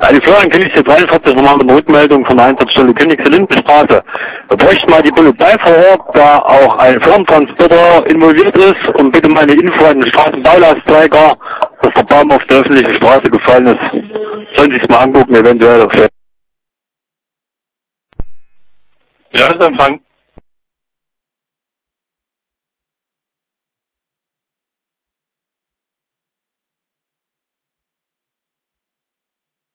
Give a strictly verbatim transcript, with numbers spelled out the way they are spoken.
Ja, die Florian Königsee dreiundvierzig, nochmal mit einer Rückmeldung von der Einsatzstelle Königsee Lindenstraße. Wir bräuchten mal die Polizei vor Ort, da auch ein Firmentransporter involviert ist, und bitte mal eine Info an den Straßenbaulastträger, dass der Baum auf der öffentlichen Straße gefallen ist. Sollen Sie es mal angucken, eventuell. Ja, das ist Empfang.